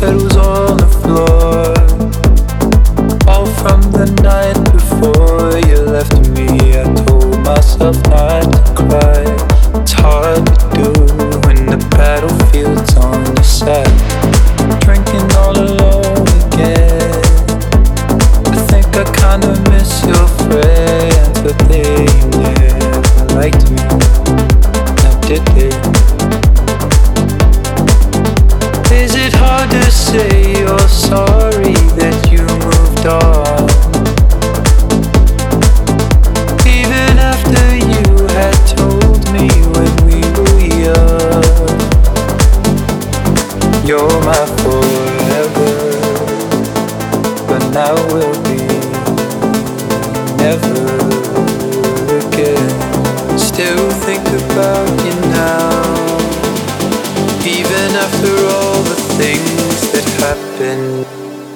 petals on the floor, all from the night before you left me. I told myself not to cry. It's hard to do when the battlefield's on your side. Drinking all alone again. I think I kinda miss your friends, but they never liked me. Now did they? Is it hard to say you're sorry that you moved on? Even after you had told me when we were young, you're my forever, but now we'll be never again. Still think about you now, even after all the things that happened.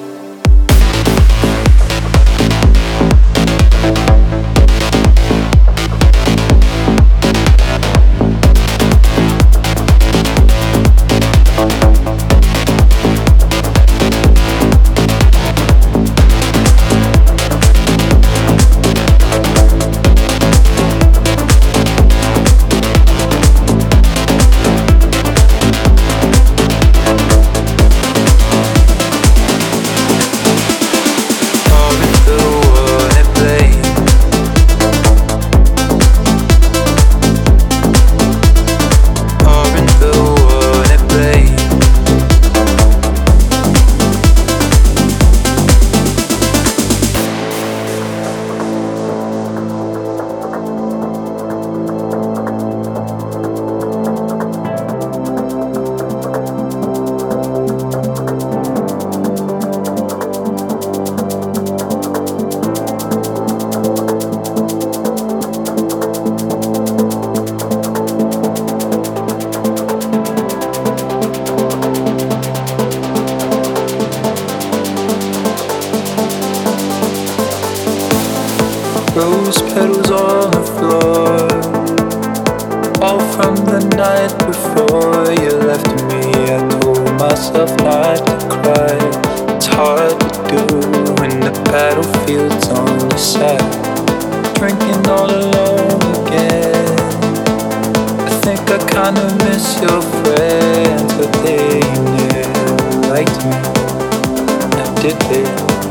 Rose petals on the floor, all from the night before you left me. I told myself not to cry. It's hard to do when the battlefield's on your side. Drinking all alone again. I think I kinda miss your friends, but they never liked me. Now did they?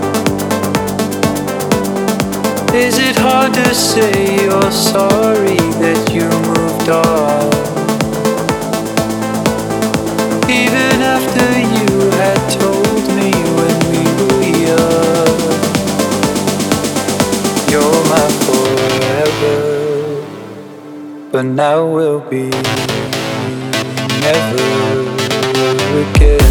Is it hard to say you're sorry that you moved on? Even after you had told me when we were young, you're my forever, but now we'll be never again.